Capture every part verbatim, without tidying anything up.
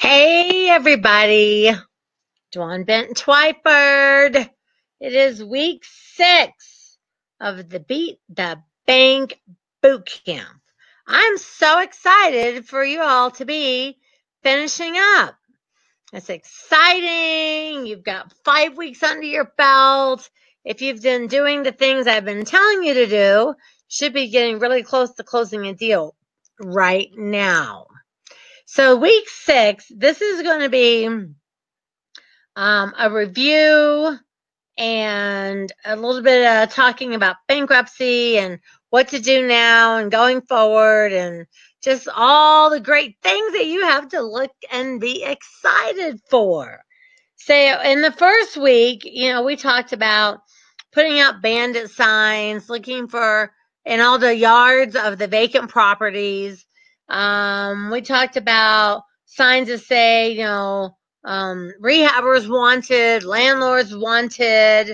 Hey everybody, Dawn Benton Twyford. It is week six of the Beat the Bank Boot Camp. I'm so excited for you all to be finishing up. It's exciting. You've got five weeks under your belt. If you've been doing the things I've been telling you to do, should be getting really close to closing a deal right now. So week six, this is going to be um, a review and a little bit of talking about bankruptcy and what to do now and going forward and just all the great things that you have to look and be excited for. So in the first week, you know, we talked about putting up bandit signs, looking for in all the yards of the vacant properties. Um, we talked about signs that say, you know, um, rehabbers wanted, landlords wanted,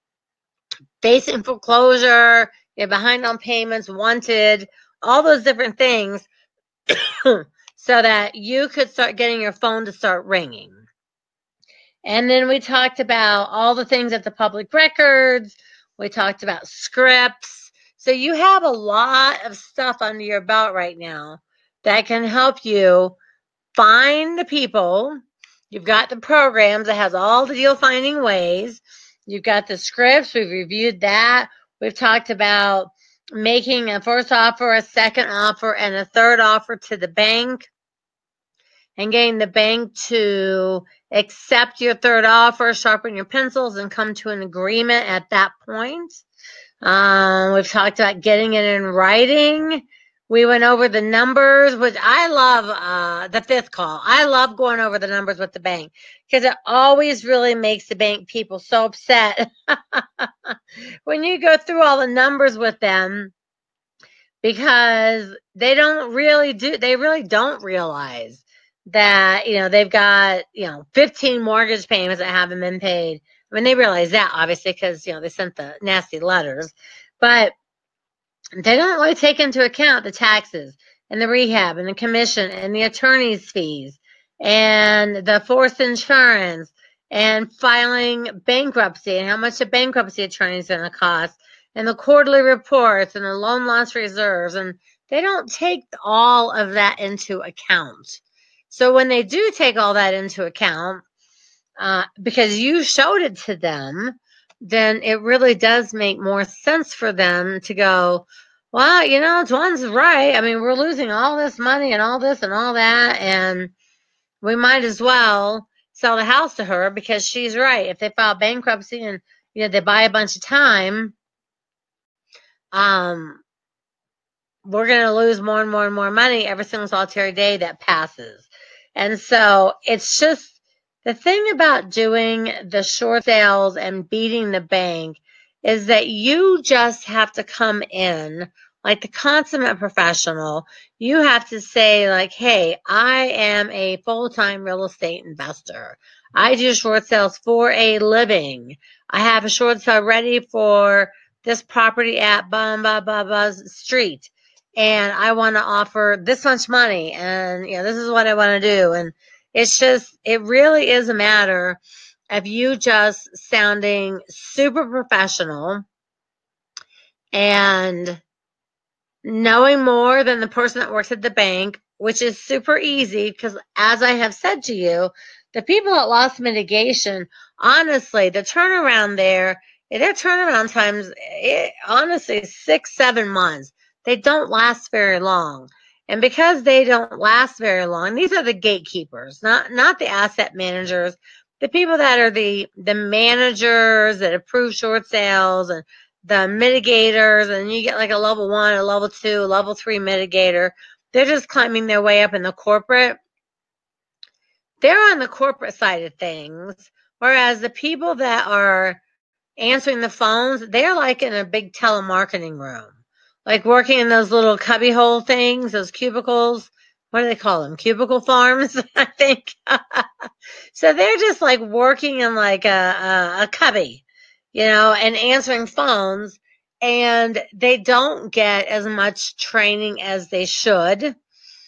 facing foreclosure, you're behind on payments wanted, all those different things so that you could start getting your phone to start ringing. And then we talked about all the things at the public records. We talked about scripts. So you have a lot of stuff under your belt right now that can help you find the people. You've got the programs that has all the deal finding ways. You've got the scripts. We've reviewed that. We've talked about making a first offer, a second offer, and a third offer to the bank and getting the bank to accept your third offer, sharpen your pencils, and come to an agreement at that point. Um, we've talked about getting it in writing. We went over the numbers, which I love uh, the fifth call. I love going over the numbers with the bank because it always really makes the bank people so upset when you go through all the numbers with them because they don't really do, they really don't realize that, you know, they've got, you know, fifteen mortgage payments that haven't been paid. I mean, they realize that obviously because, you know, they sent the nasty letters, but they don't really take into account the taxes and the rehab and the commission and the attorney's fees and the forced insurance and filing bankruptcy and how much a bankruptcy attorney is going to cost and the quarterly reports and the loan loss reserves. And they don't take all of that into account. So when they do take all that into account, uh, because you showed it to them, then it really does make more sense for them to go, well, you know, Dawn's right. I mean, we're losing all this money and all this and all that, and we might as well sell the house to her because she's right. If they file bankruptcy and, you know, they buy a bunch of time, um, we're going to lose more and more and more money every single solitary day that passes. And so it's just the thing about doing the short sales and beating the bank is that you just have to come in like the consummate professional. You have to say like, hey, I am a full-time real estate investor. I do short sales for a living. I have a short sale ready for this property at blah, blah, blah, blah street. And I want to offer this much money and, you know, this is what I want to do. And it's just, it really is a matter of you just sounding super professional and knowing more than the person that works at the bank, which is super easy because as I have said to you, the people at Loss Mitigation, honestly, the turnaround there, their turnaround times, it, honestly, six, seven months. They don't last very long. And because they don't last very long, these are the gatekeepers, not, not the asset managers, the people that are the, the managers that approve short sales and the mitigators, and you get like a level one, a level two, a level three mitigator. They're just climbing their way up in the corporate. They're on the corporate side of things, whereas the people that are answering the phones, they're like in a big telemarketing room, like working in those little cubbyhole things, those cubicles. What do they call them? Cubicle farms, I think. So they're just like working in like a, a, a cubby, you know, and answering phones, and they don't get as much training as they should.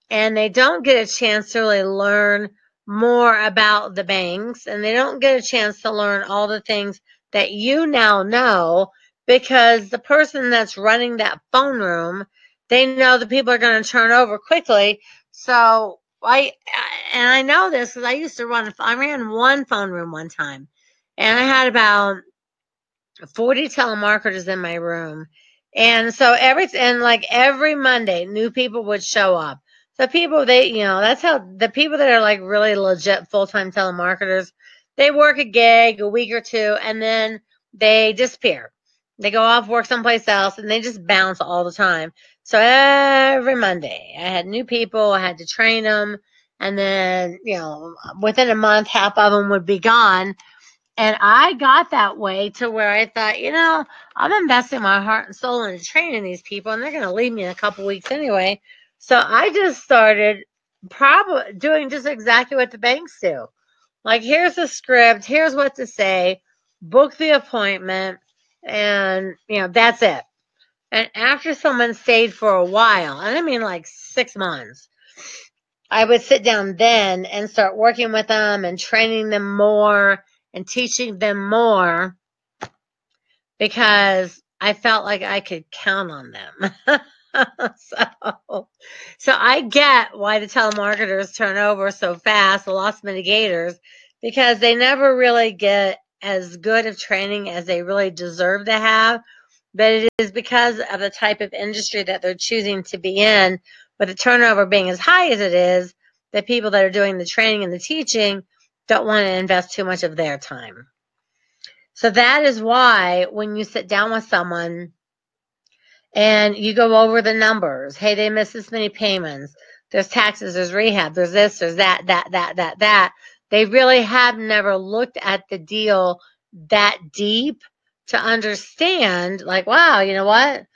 and they don't get a chance to really learn more about the banks, and they don't get a chance to learn all the things that you now know, because the person that's running that phone room, they know the people are going to turn over quickly. So I, and I know this because I used to run, I ran one phone room one time, and I had about forty telemarketers in my room. And so every, and like every Monday, new people would show up. So people, they, you know, that's how the people that are like really legit full-time telemarketers, they work a gig a week or two, and then they disappear. They go off, work someplace else, and they just bounce all the time. So every Monday, I had new people, I had to train them. And then, you know, within a month, half of them would be gone. And I got that way to where I thought, you know, I'm investing my heart and soul into training these people, and they're going to leave me in a couple weeks anyway. So I just started probably doing just exactly what the banks do. Like, here's the script, here's what to say, book the appointment, and, you know, that's it. And after someone stayed for a while, and I mean like six months, I would sit down then and start working with them and training them more and teaching them more, because I felt like I could count on them. so, so I get why the telemarketers turn over so fast, the loss mitigators, because they never really get as good of training as they really deserve to have. But it is because of the type of industry that they're choosing to be in, with the turnover being as high as it is, the people that are doing the training and the teaching don't want to invest too much of their time. So that is why when you sit down with someone and you go over the numbers, hey, they missed this many payments, there's taxes, there's rehab, there's this, there's that, that, that, that, that. They really have never looked at the deal that deep to understand, like, wow, you know what?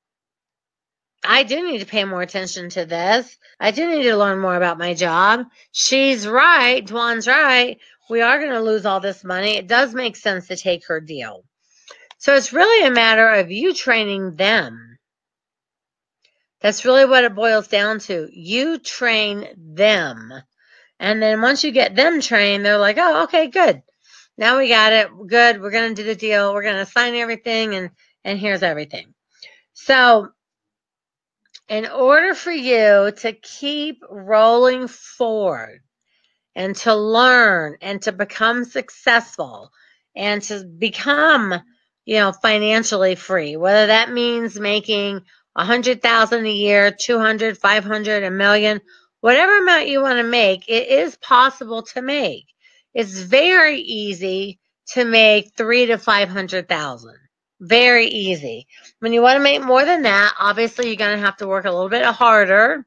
I do need to pay more attention to this. I do need to learn more about my job. She's right. Dwan's right. We are going to lose all this money. It does make sense to take her deal. So it's really a matter of you training them. That's really what it boils down to. You train them. And then once you get them trained, they're like, oh, okay, good. Now we got it. Good. We're going to do the deal. We're going to sign everything, and, and here's everything. So in order for you to keep rolling forward and to learn and to become successful and to become, you know, financially free, whether that means making a hundred thousand a year, two hundred, five hundred, a million, whatever amount you want to make, it is possible to make. It's very easy to make three to five hundred thousand. Very easy. When you want to make more than that, obviously you're going to have to work a little bit harder.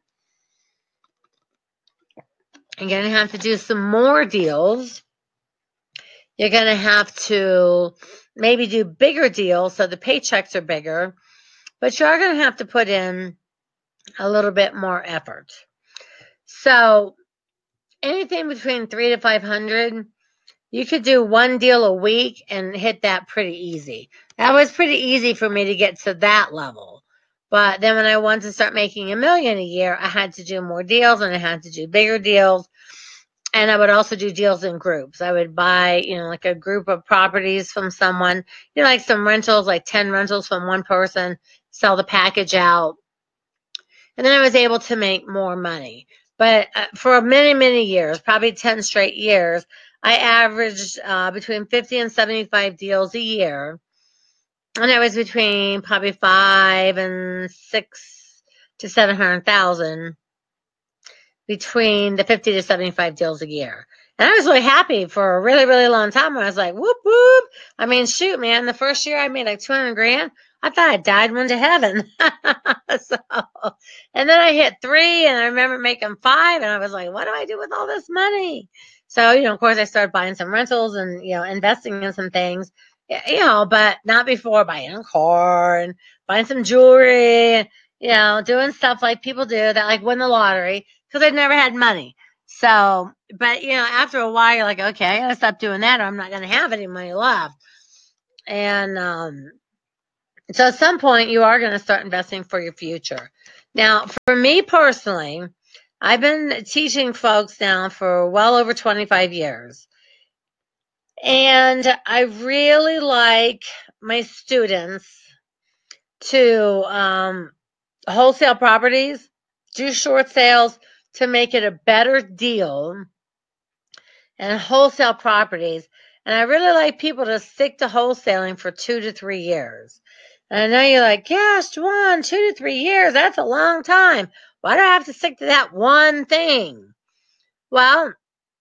You're going to have to do some more deals. You're going to have to maybe do bigger deals so the paychecks are bigger, but you're going to have to put in a little bit more effort. So anything between three to five hundred, you could do one deal a week and hit that pretty easy. That was pretty easy for me to get to that level. But then when I wanted to start making a million a year, I had to do more deals, and I had to do bigger deals. And I would also do deals in groups. I would buy, you know, like a group of properties from someone, you know, like some rentals, like ten rentals from one person, sell the package out. And then I was able to make more money. But uh, for many, many years, probably ten straight years, I averaged uh, between fifty and seventy-five deals a year. And it was between probably five and six to seven hundred thousand between the fifty to seventy-five deals a year. And I was really happy for a really, really long time. I was like, whoop, whoop. I mean, shoot, man, the first year I made like two hundred grand. I thought I died and went to heaven. so, and then I hit three, and I remember making five, and I was like, what do I do with all this money? So, you know, of course, I started buying some rentals and, you know, investing in some things, you know, but not before buying a car and buying some jewelry, you know, doing stuff like people do that like win the lottery, because I'd never had money. So, but, you know, after a while, you're like, okay, I gotta stop doing that, or I'm not going to have any money left. And um, so at some point, you are going to start investing for your future. Now, for me personally, I've been teaching folks now for well over twenty-five years. And I really like my students to um, wholesale properties, do short sales to make it a better deal, and wholesale properties. And I really like people to stick to wholesaling for two to three years. And I know you're like, gosh, Juan, two to three years, that's a long time. Why do I have to stick to that one thing? Well,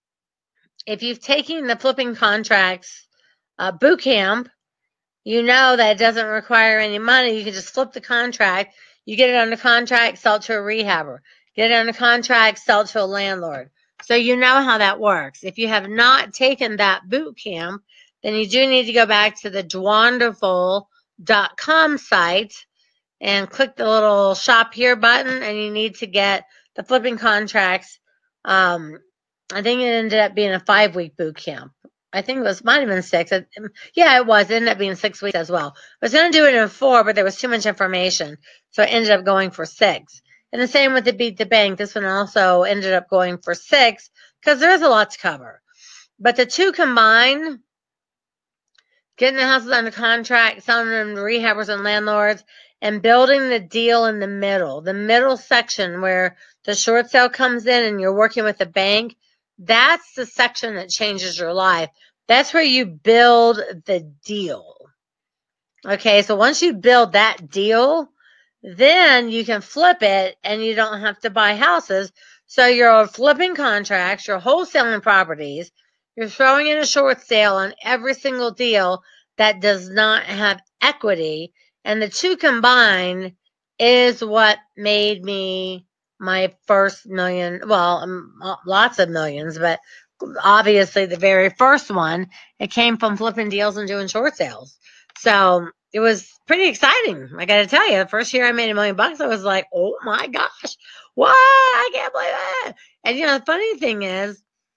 if you've taken the flipping contracts uh, boot camp, you know that it doesn't require any money. You can just flip the contract. You get it under contract, sell it to a rehabber. Get it under contract, sell it to a landlord. So you know how that works. If you have not taken that boot camp, then you do need to go back to the dwanderful dot com site and click the little shop here button, and you need to get the flipping contracts. Um, I think it ended up being a five-week boot camp. I think it was might have been six. It, yeah, it was. It ended up being six weeks as well. I was going to do it in four, but there was too much information, so I ended up going for six. And the same with the Beat the Bank. This one also ended up going for six because there is a lot to cover. But the two combined, getting the houses under contract, selling them to rehabbers and landlords, and building the deal in the middle, the middle section where the short sale comes in and you're working with the bank, that's the section that changes your life. That's where you build the deal. Okay, so once you build that deal, then you can flip it and you don't have to buy houses. So you're flipping contracts, you're wholesaling properties, you're throwing in a short sale on every single deal that does not have equity. And the two combined is what made me my first million. Well, um, lots of millions, but obviously the very first one, it came from flipping deals and doing short sales. So it was pretty exciting. I got to tell you, the first year I made a million bucks, I was like, oh my gosh, what? I can't believe it. And you know, the funny thing is,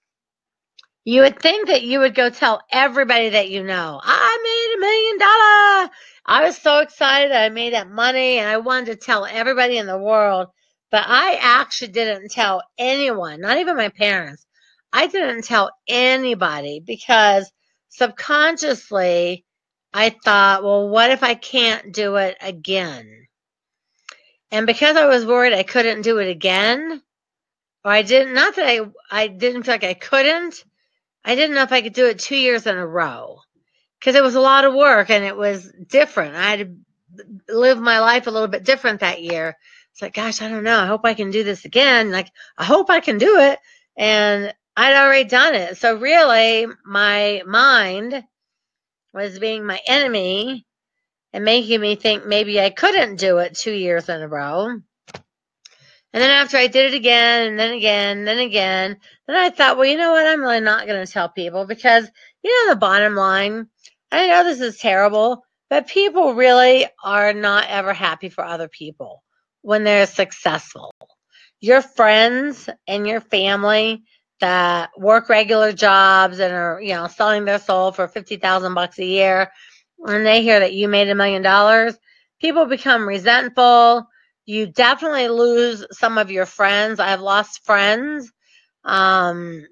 you would think that you would go tell everybody that you know, I made a million dollars. I was so excited that I made that money and I wanted to tell everybody in the world, but I actually didn't tell anyone, not even my parents. I didn't tell anybody because subconsciously I thought, well, what if I can't do it again? And because I was worried I couldn't do it again, or I didn't, not that I, I didn't feel like I couldn't, I didn't know if I could do it two years in a row because it was a lot of work and it was different. I had to live my life a little bit different that year. It's like, gosh, I don't know. I hope I can do this again. Like, I hope I can do it. And I'd already done it. So really, my mind was being my enemy and making me think maybe I couldn't do it two years in a row. And then after I did it again, and then again, and then again, then I thought, well, you know what? I'm really not going to tell people because, you know, the bottom line, I know this is terrible, but people really are not ever happy for other people when they're successful. Your friends and your family that work regular jobs and are, you know, selling their soul for fifty thousand bucks a year, when they hear that you made a million dollars, people become resentful. You definitely lose some of your friends. I've lost friends. Um,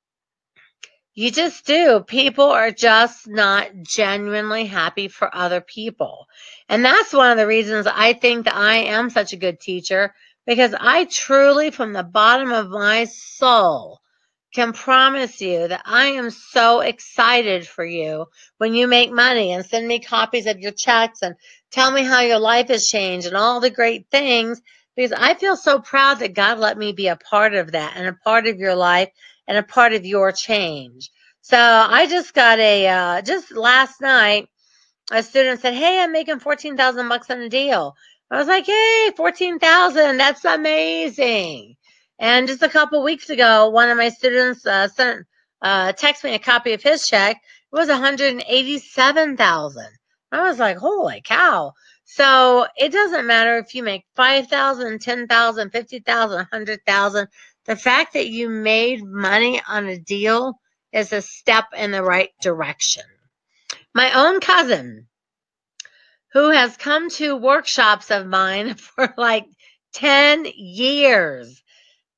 you just do. People are just not genuinely happy for other people. And that's one of the reasons I think that I am such a good teacher, because I truly, from the bottom of my soul, can promise you that I am so excited for you when you make money and send me copies of your checks and tell me how your life has changed and all the great things, because I feel so proud that God let me be a part of that and a part of your life and a part of your change. So I just got a, uh, just last night, a student said, hey, I'm making fourteen thousand bucks on a deal. I was like, hey, fourteen thousand, that's amazing. And just a couple weeks ago, one of my students uh, sent, uh, text me a copy of his check. It was one hundred eighty-seven thousand. I was like, holy cow. So it doesn't matter if you make five thousand, ten thousand, fifty thousand, one hundred thousand. The fact that you made money on a deal is a step in the right direction. My own cousin, who has come to workshops of mine for like ten years,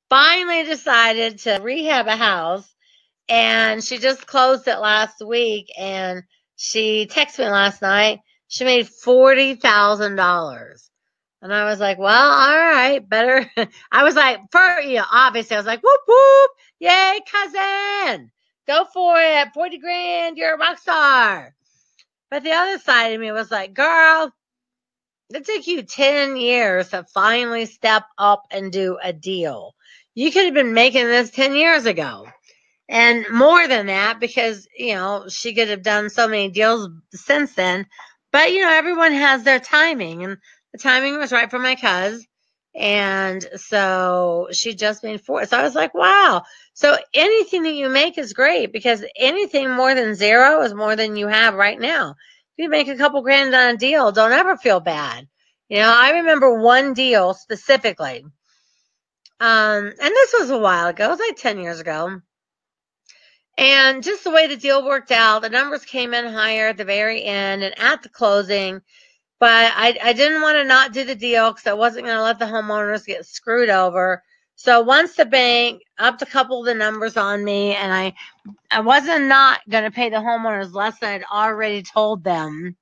finally decided to rehab a house, and she just closed it last week, and she texted me last night. She made forty thousand dollars. And I was like, well, all right, better. I was like, for you know, obviously, I was like, whoop, whoop, yay, cousin, go for it, forty grand, you're a rock star. But the other side of me was like, girl, it took you ten years to finally step up and do a deal. You could have been making this ten years ago. And more than that, because, you know, she could have done so many deals since then. But, you know, everyone has their timing. And the timing was right for my cuz. And so she just made four. So I was like, wow. So anything that you make is great, because anything more than zero is more than you have right now. If you make a couple grand on a deal, don't ever feel bad. You know, I remember one deal specifically. Um, and this was a while ago. It was like ten years ago. And just the way the deal worked out, the numbers came in higher at the very end and at the closing. But I, I didn't want to not do the deal because I wasn't going to let the homeowners get screwed over. So once the bank upped a couple of the numbers on me, and I, I wasn't not going to pay the homeowners less than I'd already told them.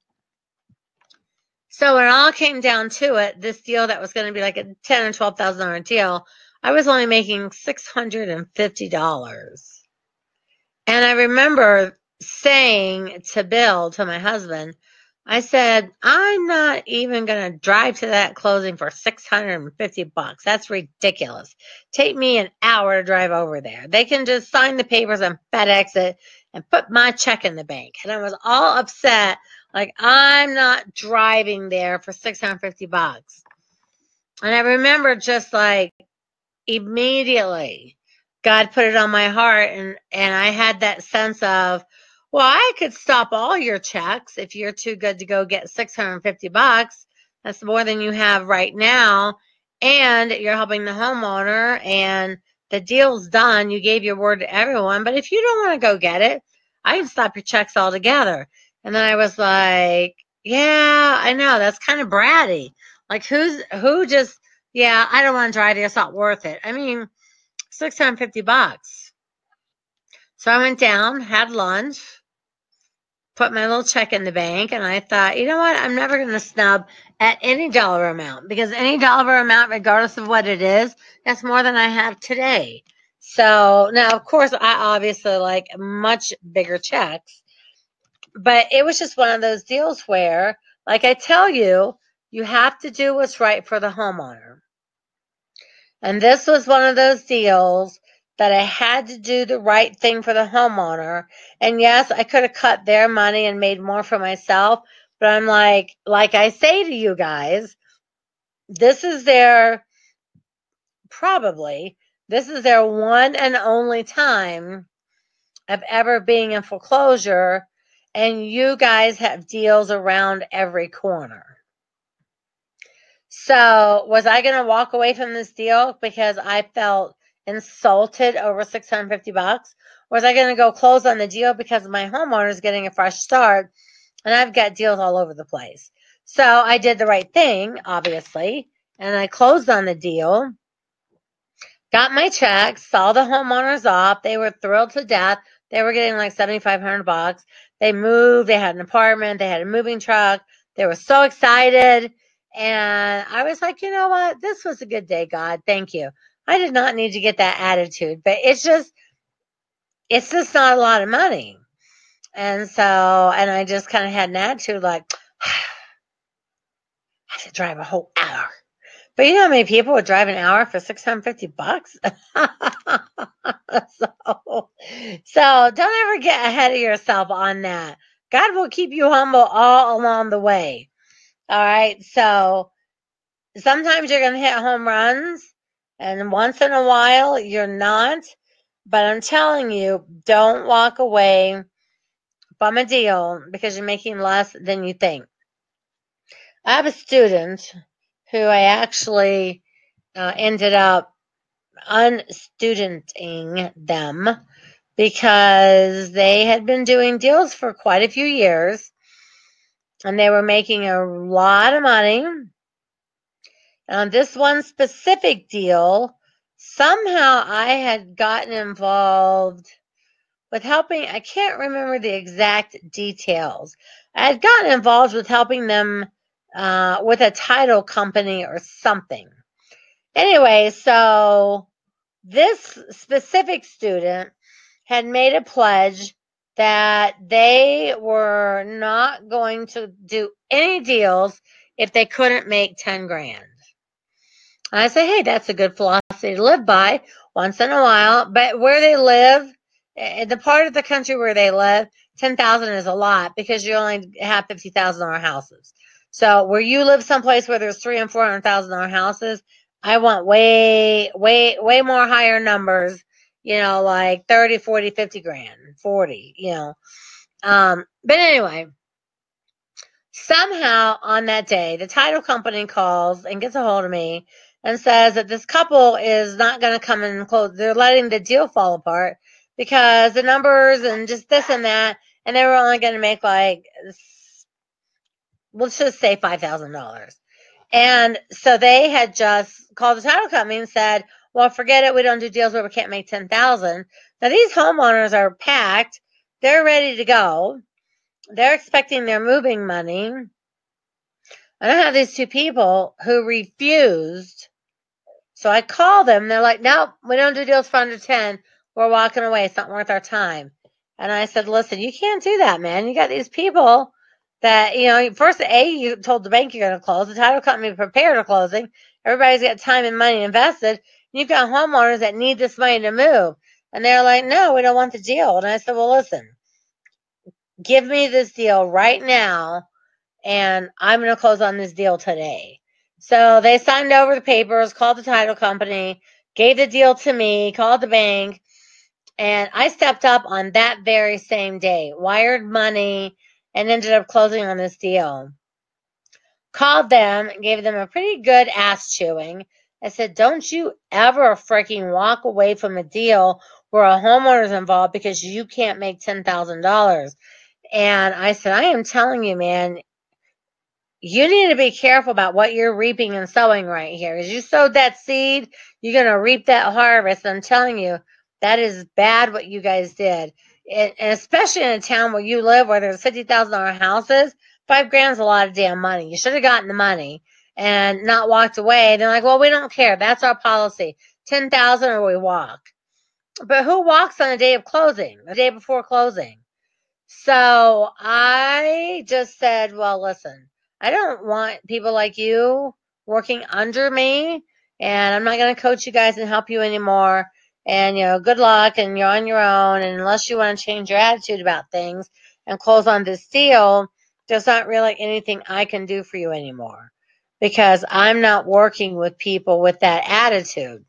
So when it all came down to it, this deal that was going to be like a ten or twelve thousand dollar deal, I was only making six hundred and fifty dollars. And I remember saying to Bill, to my husband, I said, I'm not even going to drive to that closing for six hundred fifty bucks. That's ridiculous. Take me an hour to drive over there. They can just sign the papers and FedEx it and put my check in the bank. And I was all upset. Like, I'm not driving there for six hundred fifty bucks. And I remember just like immediately God put it on my heart, and, and I had that sense of, well, I could stop all your checks if you're too good to go get six hundred fifty bucks. That's more than you have right now. And you're helping the homeowner, and the deal's done. You gave your word to everyone. But if you don't want to go get it, I can stop your checks altogether. And then I was like, yeah, I know. That's kind of bratty. Like, who's, who just, yeah, I don't want to drive there. It's not worth it. I mean, six hundred fifty bucks. So I went down, had lunch, put my little check in the bank, and I thought, you know what? I'm never going to snub at any dollar amount, because any dollar amount, regardless of what it is, that's more than I have today. So now, of course, I obviously like much bigger checks, but it was just one of those deals where, like I tell you, you have to do what's right for the homeowner. And this was one of those deals that I had to do the right thing for the homeowner. And yes, I could have cut their money and made more for myself. But I'm like, like I say to you guys, this is their, probably, this is their one and only time of ever being in foreclosure. And you guys have deals around every corner. So was I going to walk away from this deal because I felt insulted over six hundred fifty bucks? Or was I going to go close on the deal because my homeowner is getting a fresh start and I've got deals all over the place? So I did the right thing, obviously, and I closed on the deal, got my check, saw the homeowners off. They were thrilled to death. They were getting like seventy-five hundred bucks. They moved. They had an apartment. They had a moving truck. They were so excited. And I was like, you know what? This was a good day, God. Thank you. I did not need to get that attitude, but it's just, it's just not a lot of money. And so, and I just kind of had an attitude like, I have to drive a whole hour. But you know how many people would drive an hour for six hundred fifty bucks? so, so don't ever get ahead of yourself on that. God will keep you humble all along the way. All right. So sometimes you're going to hit home runs, and once in a while you're not. But I'm telling you, don't walk away from a deal because you're making less than you think. I have a student who I actually uh, ended up unstudenting them because they had been doing deals for quite a few years and they were making a lot of money. On this one specific deal, somehow I had gotten involved with helping. I can't remember the exact details. I had gotten involved with helping them uh, with a title company or something. Anyway, so this specific student had made a pledge that they were not going to do any deals if they couldn't make ten grand. And I say, hey, that's a good philosophy to live by once in a while. But where they live, in the part of the country where they live, ten thousand is a lot because you only have fifty thousand dollar houses. So where you live someplace where there's three and four hundred thousand dollar houses, I want way, way, way more higher numbers, you know, like thirty, forty, fifty grand, forty, you know. Um, but anyway, somehow on that day, the title company calls and gets a hold of me and says that this couple is not going to come and close. They're letting the deal fall apart because the numbers and just this and that, and they were only going to make like, let's just say five thousand dollars. And so they had just called the title company and said, well, forget it. We don't do deals where we can't make ten thousand dollars. Now these homeowners are packed. They're ready to go. They're expecting their moving money. And I have these two people who refused. So I call them. They're like, nope, we don't do deals for under ten. We're walking away. It's not worth our time. And I said, listen, you can't do that, man. You got these people that, you know, first, A, you told the bank you're going to close. The title company prepared for closing. Everybody's got time and money invested. You've got homeowners that need this money to move. And they're like, no, we don't want the deal. And I said, well, listen, give me this deal right now, and I'm going to close on this deal today. So they signed over the papers, called the title company, gave the deal to me, called the bank, and I stepped up on that very same day, wired money, and ended up closing on this deal. Called them and gave them a pretty good ass chewing. I said, don't you ever freaking walk away from a deal where a homeowner's involved because you can't make ten thousand dollars. And I said, I am telling you, man, you need to be careful about what you're reaping and sowing right here. As you sowed that seed, you're going to reap that harvest. I'm telling you, that is bad what you guys did. And, and especially in a town where you live, where there's fifty thousand dollar houses, five grand is a lot of damn money. You should have gotten the money and not walked away. They're like, well, we don't care. That's our policy. ten thousand or we walk. But who walks on the day of closing, the day before closing? So I just said, well, listen, I don't want people like you working under me, and I'm not going to coach you guys and help you anymore. And, you know, good luck, and you're on your own. And unless you want to change your attitude about things and close on this deal, there's not really anything I can do for you anymore because I'm not working with people with that attitude.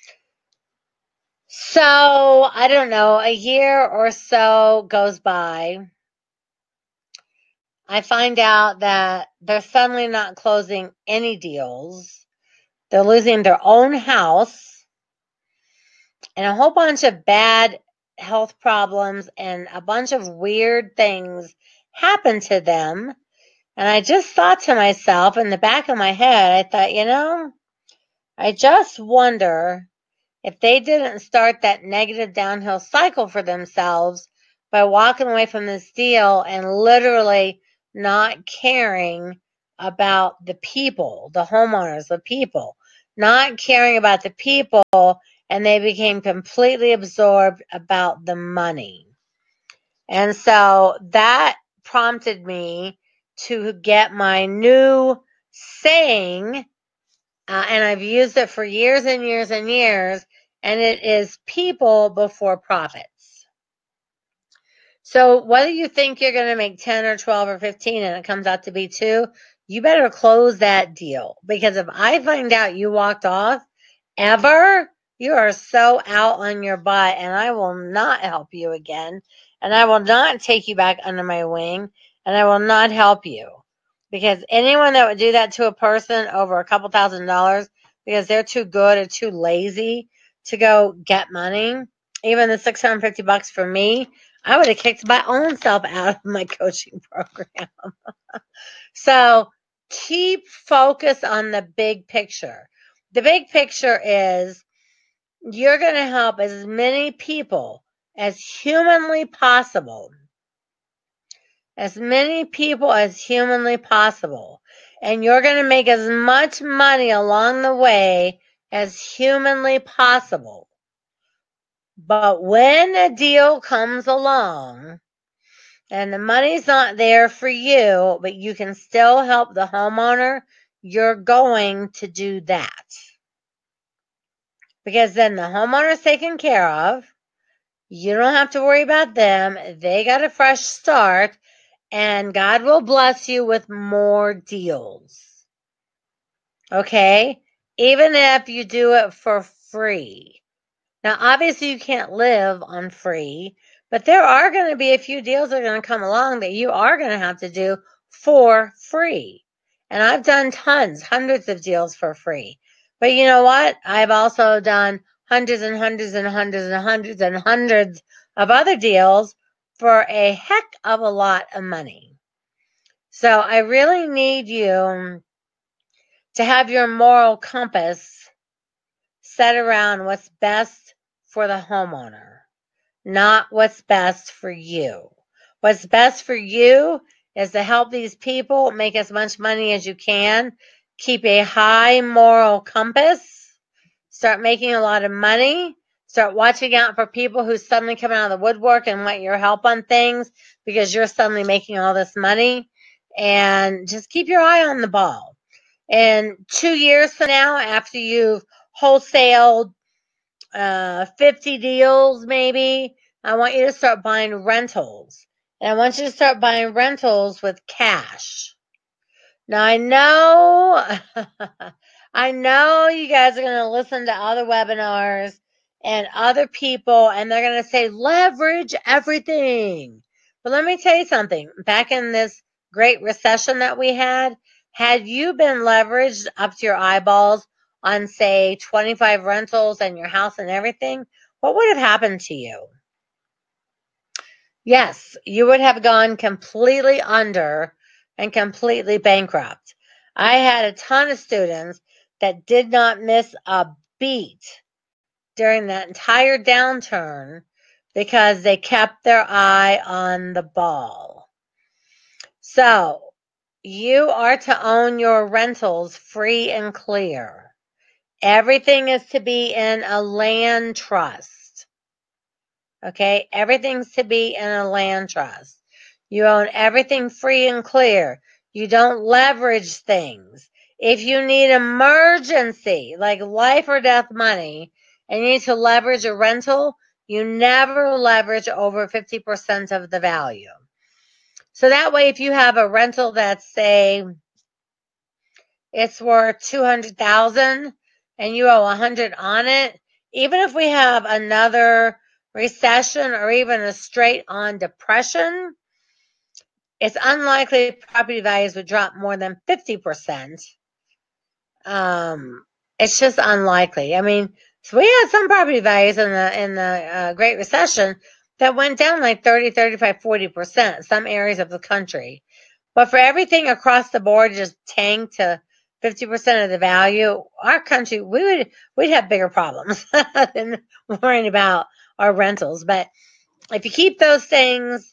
So I don't know, a year or so goes by. I find out that they're suddenly not closing any deals. They're losing their own house and a whole bunch of bad health problems and a bunch of weird things happen to them. And I just thought to myself in the back of my head, I thought, you know, I just wonder if they didn't start that negative downhill cycle for themselves by walking away from this deal and literally not caring about the people, the homeowners, the people, not caring about the people, and they became completely absorbed about the money. And so that prompted me to get my new saying, uh, and I've used it for years and years and years, and it is people before profits. So whether you think you're going to make ten or twelve or fifteen and it comes out to be two, you better close that deal. Because if I find out you walked off ever, you are so out on your butt, and I will not help you again. And I will not take you back under my wing, and I will not help you. Because anyone that would do that to a person over a couple thousand dollars because they're too good or too lazy to go get money, even the six hundred fifty bucks for me, I would have kicked my own self out of my coaching program. So keep focus on the big picture. The big picture is you're going to help as many people as humanly possible. As many people as humanly possible. And you're going to make as much money along the way as humanly possible. But when a deal comes along and the money's not there for you, but you can still help the homeowner, you're going to do that. Because then the homeowner's taken care of. You don't have to worry about them. They got a fresh start, and God will bless you with more deals. Okay? Even if you do it for free. Now, obviously, you can't live on free, but there are going to be a few deals that are going to come along that you are going to have to do for free. And I've done tons, hundreds of deals for free. But you know what? I've also done hundreds and hundreds and hundreds and hundreds and hundreds of other deals for a heck of a lot of money. So I really need you to have your moral compass set around what's best for the homeowner, not what's best for you. What's best for you is to help these people make as much money as you can, keep a high moral compass, start making a lot of money, start watching out for people who suddenly come out of the woodwork and want your help on things because you're suddenly making all this money, and just keep your eye on the ball. And two years from now, after you've wholesaled uh, fifty deals maybe, I want you to start buying rentals. And I want you to start buying rentals with cash. Now, I know, I know you guys are going to listen to other webinars and other people, and they're going to say, leverage everything. But let me tell you something. Back in this great recession that we had, had you been leveraged up to your eyeballs on, say, twenty-five rentals and your house and everything, what would have happened to you? Yes, you would have gone completely under and completely bankrupt. I had a ton of students that did not miss a beat during that entire downturn because they kept their eye on the ball. So, you are to own your rentals free and clear. Everything is to be in a land trust. Okay? Everything's to be in a land trust. You own everything free and clear. You don't leverage things. If you need emergency, like life or death money, and you need to leverage a rental, you never leverage over fifty percent of the value. So that way, if you have a rental that's, say, it's worth two hundred thousand dollars and you owe one hundred on it, even if we have another recession or even a straight on depression, it's unlikely property values would drop more than fifty percent. Um, it's just unlikely. I mean, so we had some property values in the in the uh, Great Recession that went down like thirty, thirty-five, forty percent in some areas of the country. But for everything across the board just tanked to fifty percent of the value, our country, we would we'd have bigger problems than worrying about our rentals. But if you keep those things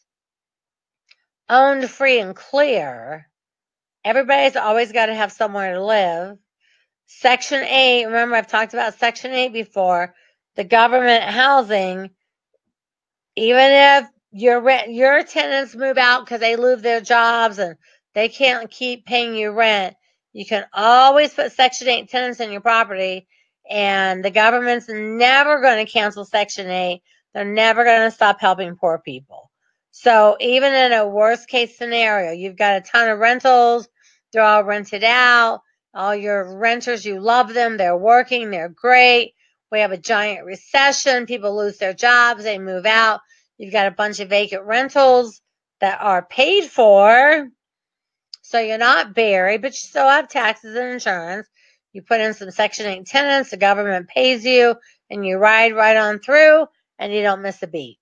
owned free and clear, everybody's always got to have somewhere to live. Section eight, remember I've talked about Section eight before, the government housing, even if your rent, your tenants move out because they lose their jobs and they can't keep paying you rent, you can always put Section eight tenants in your property, and the government's never going to cancel Section eight. They're never going to stop helping poor people. So even in a worst case scenario, you've got a ton of rentals, they're all rented out, all your renters, you love them, they're working, they're great. We have a giant recession, people lose their jobs, they move out. You've got a bunch of vacant rentals that are paid for, so you're not buried, but you still have taxes and insurance. You put in some Section eight tenants, the government pays you, and you ride right on through, and you don't miss a beat.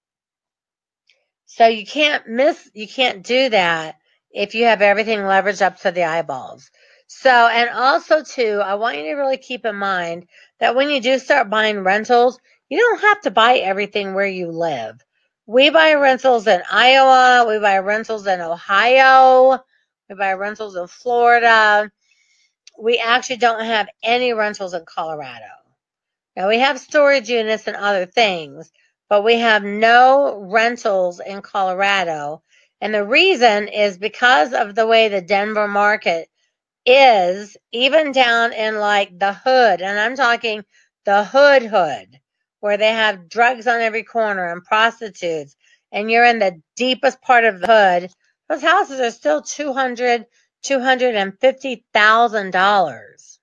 So you can't miss, you can't do that if you have everything leveraged up to the eyeballs. So, and also too, I want you to really keep in mind that when you do start buying rentals, you don't have to buy everything where you live. We buy rentals in Iowa. We buy rentals in Ohio. We buy rentals in Florida. We actually don't have any rentals in Colorado. Now, we have storage units and other things, but we have no rentals in Colorado. And the reason is because of the way the Denver market is, even down in like the hood, and I'm talking the hood hood, where they have drugs on every corner and prostitutes, and you're in the deepest part of the hood, those houses are still two hundred, two hundred fifty thousand dollars.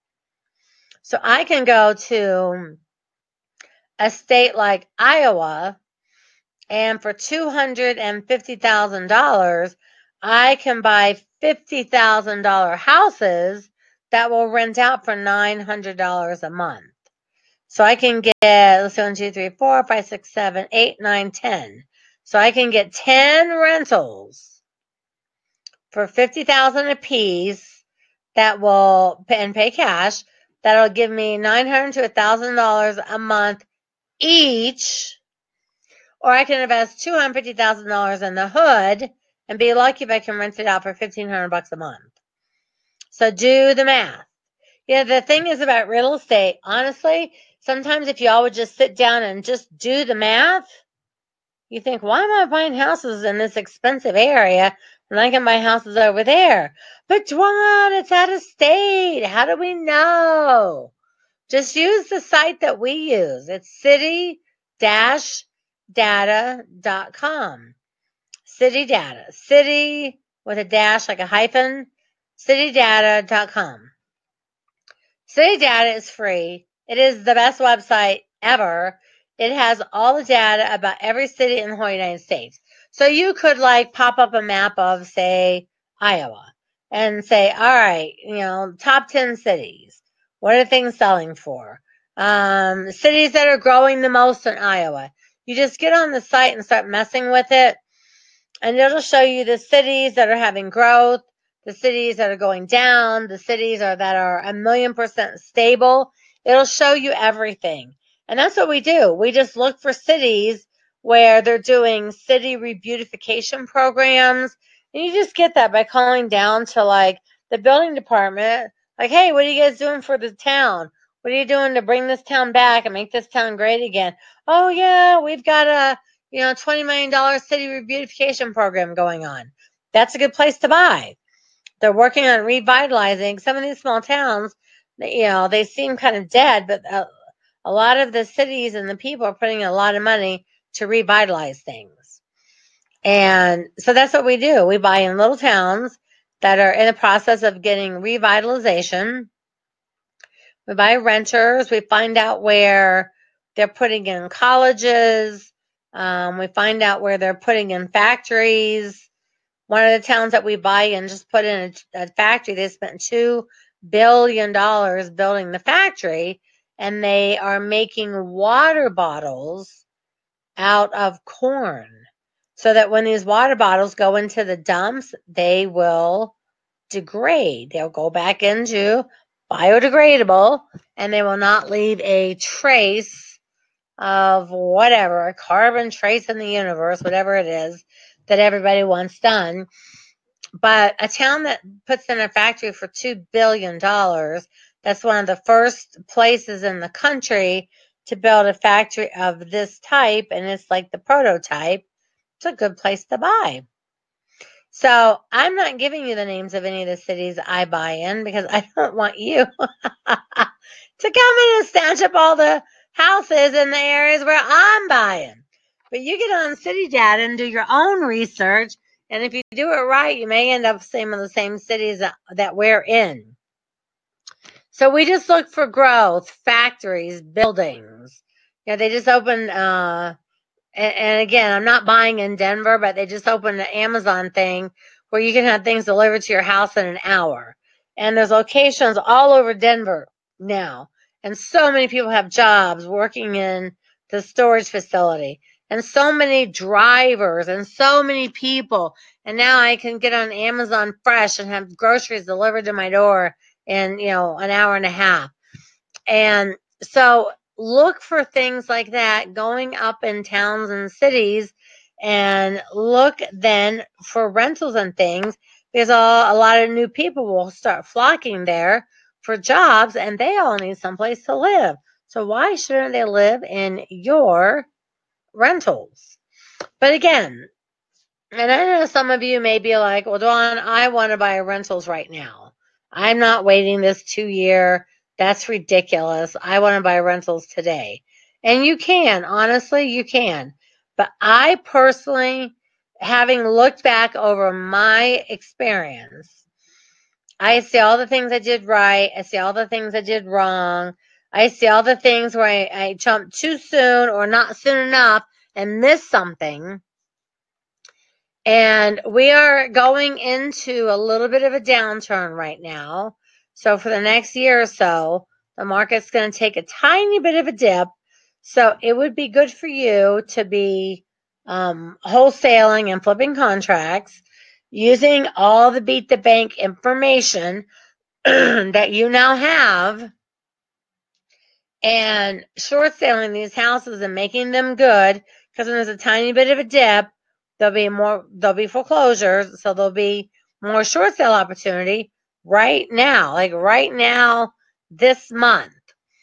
So I can go to a state like Iowa, and for two hundred fifty thousand dollars, I can buy fifty thousand dollars houses that will rent out for nine hundred dollars a month. So I can get, let's see, one, two, three, four, five, six, seven, eight, nine, ten. So I can get ten rentals for fifty thousand dollars a piece that will, and pay cash, that'll give me nine hundred dollars to one thousand dollars a month each. Or I can invest two hundred fifty thousand dollars in the hood and be lucky if I can rent it out for fifteen hundred bucks a month. So do the math. Yeah, the thing is about real estate, honestly, sometimes if you all would just sit down and just do the math, you think, why am I buying houses in this expensive area when I can buy houses over there? But Dwan, it's out of state. How do we know? Just use the site that we use. It's city dash data dot com. City Data. City with a dash, like a hyphen. city data dot com. City Data is free. It is the best website ever. It has all the data about every city in the whole United States. So you could like pop up a map of, say, Iowa and say, all right, you know, top ten cities. What are things selling for? Um, cities that are growing the most in Iowa. You just get on the site and start messing with it, and it'll show you the cities that are having growth, the cities that are going down, the cities are that are a million percent stable. It'll show you everything. And that's what we do. We just look for cities where they're doing city rebeautification programs. And you just get that by calling down to like the building department. Like, hey, what are you guys doing for the town? What are you doing to bring this town back and make this town great again? Oh, yeah, we've got a, you know, twenty million dollars city rebeautification program going on. That's a good place to buy. They're working on revitalizing some of these small towns. You know, they seem kind of dead, but a, a lot of the cities and the people are putting a lot of money to revitalize things. And so that's what we do. We buy in little towns that are in the process of getting revitalization. We buy renters. We find out where they're putting in colleges. Um, we find out where they're putting in factories. One of the towns that we buy in just put in a, a factory. They spent two billion dollars building the factory, and they are making water bottles out of corn so that when these water bottles go into the dumps, they will degrade. They'll go back into biodegradable, and they will not leave a trace of whatever, a carbon trace in the universe, whatever it is that everybody wants done. But a town that puts in a factory for two billion dollars, that's one of the first places in the country to build a factory of this type, and it's like the prototype. It's a good place to buy. So I'm not giving you the names of any of the cities I buy in because I don't want you to come in and snatch up all the houses in the areas where I'm buying. But you get on City Data and do your own research, and if you do it right, you may end up some of the same cities that, that we're in. So we just look for growth, factories, buildings. You know, they just opened, uh, and, and again, I'm not buying in Denver, but they just opened an Amazon thing where you can have things delivered to your house in an hour. And there's locations all over Denver now. And so many people have jobs working in the storage facility. And so many drivers and so many people And now I can get on Amazon Fresh and have groceries delivered to my door in, you know, an hour and a half. And so look for things like that going up in towns and cities, and look then for rentals and things, because all, a lot of new people will start flocking there for jobs, and they all need someplace to live. So why shouldn't they live in your rentals? But again, and I know some of you may be like, well, Dawn, I want to buy rentals right now. I'm not waiting this two year. That's ridiculous. I want to buy rentals today. And you can, honestly, you can. But I personally, having looked back over my experience, I see all the things I did right. I see all the things I did wrong. I see all the things where I, I jumped too soon or not soon enough and missed something. And we are going into a little bit of a downturn right now. So for the next year or so, the market's going to take a tiny bit of a dip. So it would be good for you to be um, wholesaling and flipping contracts using all the Beat the Bank information that you now have, and short selling these houses and making them good, because when there's a tiny bit of a dip, there'll be more, there'll be foreclosures, so there'll be more short sale opportunity right now, like right now, this month.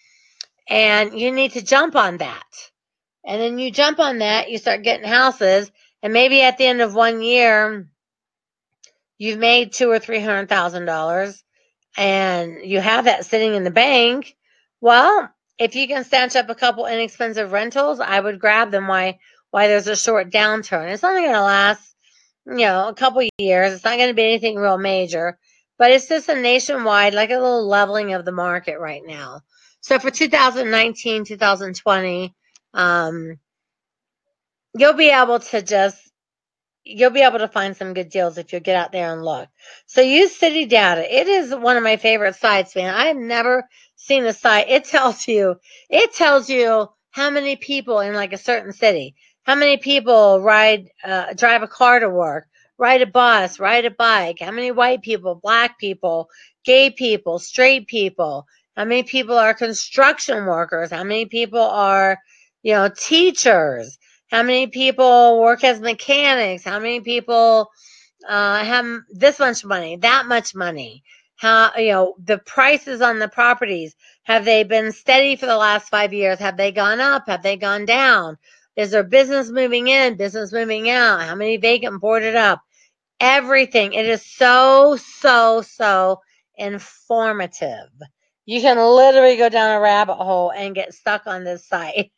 And you need to jump on that. And then you jump on that, you start getting houses, and maybe at the end of one year, you've made two or three hundred thousand dollars, and you have that sitting in the bank. Well, if you can snatch up a couple inexpensive rentals, I would grab them. Why? Why there's a short downturn? It's only going to last, you know, a couple years. It's not going to be anything real major, but it's just a nationwide, like a little leveling of the market right now. So for two thousand nineteen, two thousand twenty, um, you'll be able to just you'll be able to find some good deals if you get out there and look. So use City Data. It is one of my favorite sites, man. I've never seen a site. It tells you, it tells you how many people in like a certain city, how many people ride, uh, drive a car to work, ride a bus, ride a bike, how many white people, black people, gay people, straight people, how many people are construction workers, how many people are, you know, teachers, how many people work as mechanics? How many people uh, have this much money, that much money? How, you know, the prices on the properties, have they been steady for the last five years? Have they gone up? Have they gone down? Is there business moving in, business moving out? How many vacant, boarded up? Everything. It is so, so, so informative. You can literally go down a rabbit hole and get stuck on this site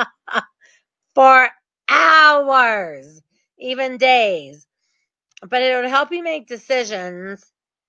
for hours, even days. But it would help you make decisions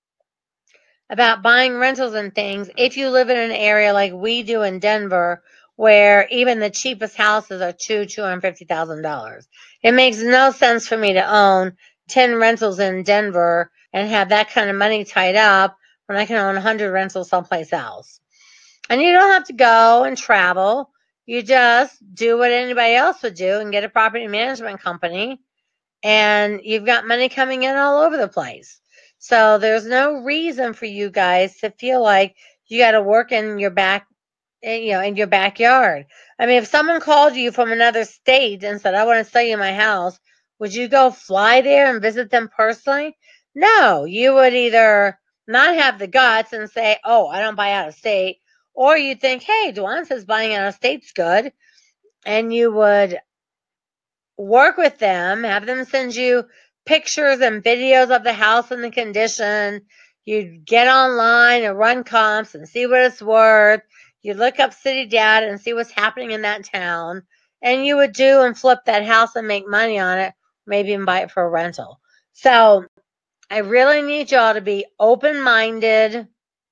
about buying rentals and things if you live in an area like we do in Denver, where even the cheapest houses are two, two hundred fifty thousand dollars. It makes no sense for me to own ten rentals in Denver and have that kind of money tied up when I can own one hundred rentals someplace else. And you don't have to go and travel. You just do what anybody else would do and get a property management company, and you've got money coming in all over the place. So there's no reason for you guys to feel like you got to work in your back, you know, in your backyard. I mean, if someone called you from another state and said, I want to sell you my house, would you go fly there and visit them personally? No, you would either not have the guts and say, oh, I don't buy out of state, or you think, hey, Dwan says buying out of state's good, and you would work with them, have them send you pictures and videos of the house and the condition. You'd get online and run comps and see what it's worth. You look up City Data and see what's happening in that town, and you would do and flip that house and make money on it, maybe even buy it for a rental. So I really need y'all to be open-minded.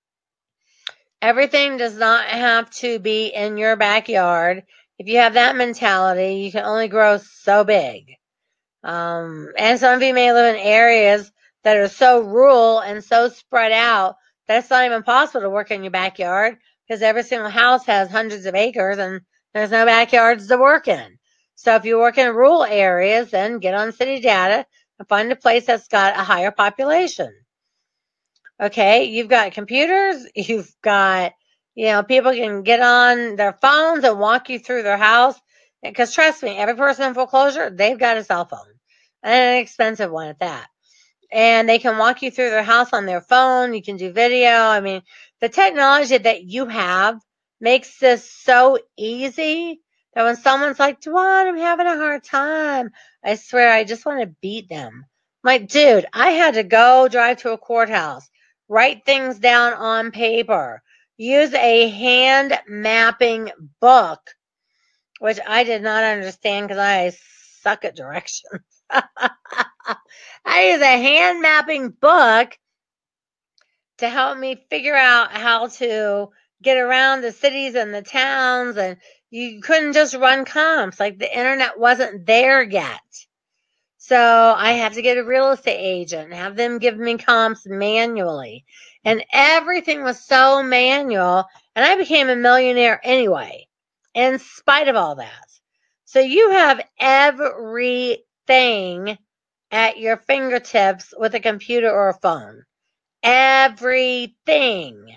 Everything does not have to be in your backyard. If you have that mentality, you can only grow so big. Um, and some of you may live in areas that are so rural and so spread out that it's not even possible to work in your backyard, because every single house has hundreds of acres and there's no backyards to work in. So if you work in rural areas, then get on City Data, and find a place that's got a higher population. Okay, you've got computers, you've got, you know, people can get on their phones and walk you through their house. Because trust me, every person in foreclosure, they've got a cell phone, and an expensive one at that. And they can walk you through their house on their phone. You can do video. I mean, the technology that you have makes this so easy that when someone's like, Dwan, I'm having a hard time, I swear, I just want to beat them. I'm like, dude, I had to go drive to a courthouse, write things down on paper, use a hand mapping book, which I did not understand because I suck at directions. I use a hand mapping book to help me figure out how to get around the cities and the towns, and you couldn't just run comps. Like, the internet wasn't there yet. So I have to get a real estate agent and have them give me comps manually. And everything was so manual, and I became a millionaire anyway, in spite of all that. So you have everything at your fingertips with a computer or a phone. Everything.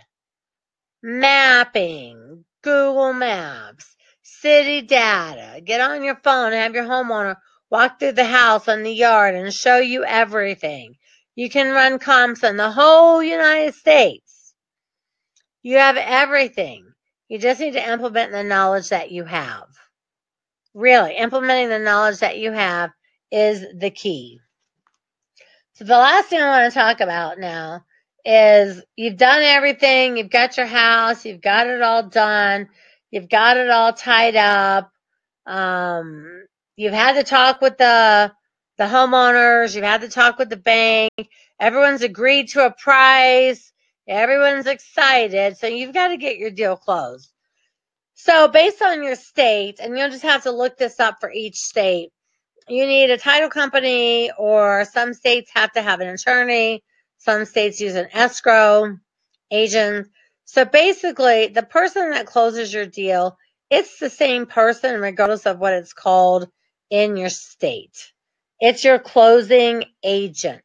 Mapping, Google Maps, city data. Get on your phone and have your homeowner walk through the house and the yard and show you everything. You can run comps in the whole United States. You have everything. You just need to implement the knowledge that you have. Really, implementing the knowledge that you have is the key. So the last thing I want to talk about now is you've done everything. You've got your house. You've got it all done. You've got it all tied up. Um, you've had to talk with the the homeowners. You've had to talk with the bank. Everyone's agreed to a price. Everyone's excited. So you've got to get your deal closed. So based on your state, and you'll just have to look this up for each state, you need a title company, or some states have to have an attorney. Some states use an escrow agent. So basically, the person that closes your deal, it's the same person regardless of what it's called in your state. It's your closing agent.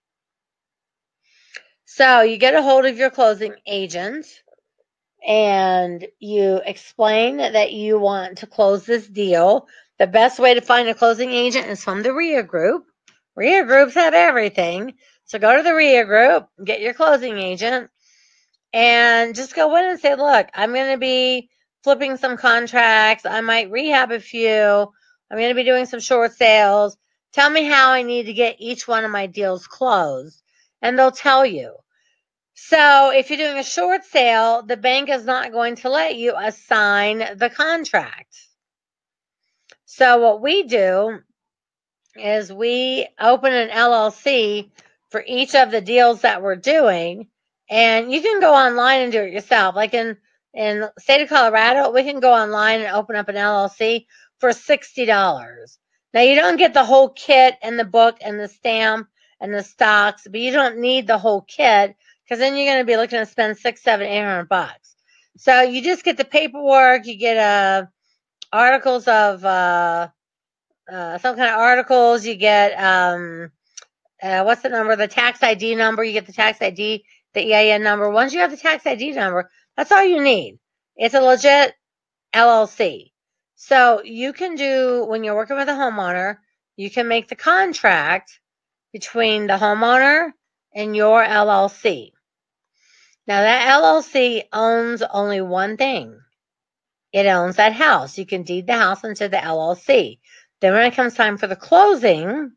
So you get a hold of your closing agent and you explain that you want to close this deal. The best way to find a closing agent is from the R I A group. R I A groups have everything. So go to the R I A group, get your closing agent, and just go in and say, look, I'm going to be flipping some contracts. I might rehab a few. I'm going to be doing some short sales. Tell me how I need to get each one of my deals closed. And they'll tell you. So if you're doing a short sale, the bank is not going to let you assign the contract. So what we do is we open an L L C for each of the deals that we're doing, and you can go online and do it yourself. Like in, in the state of Colorado, we can go online and open up an L L C for sixty dollars. Now, you don't get the whole kit and the book and the stamp and the stocks, but you don't need the whole kit, because then you're going to be looking to spend six, seven, eight hundred bucks. So you just get the paperwork, you get uh, articles of uh, uh, some kind of articles, you get um, uh, what's the number? The tax I D number. You get the tax I D, the E I N number. Once you have the tax I D number, that's all you need. It's a legit L L C. So you can do, when you're working with a homeowner, you can make the contract between the homeowner and your L L C. Now, that L L C owns only one thing. It owns that house. You can deed the house into the L L C. Then when it comes time for the closing,